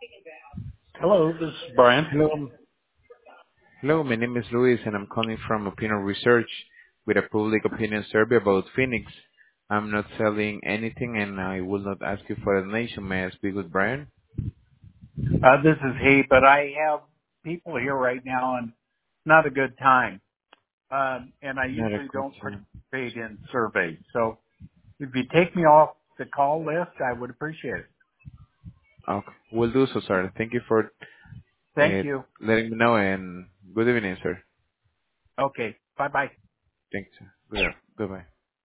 Hello, this is Brian. Hello. Hello, my name is Luis, and I'm calling from Opinion Research with a public opinion survey about Phoenix. I'm not selling anything, and I will not ask you for a donation. May I speak with Brian? This is he, but I have people here right now and not a good time. And I Not a usually good don't time. participate in surveys. So if you take me off the call list, I would appreciate it. Okay, will do so, sir. Thank you for Thank you. letting me know, and good evening, sir. Okay. Bye bye. Thanks, sir. Goodbye.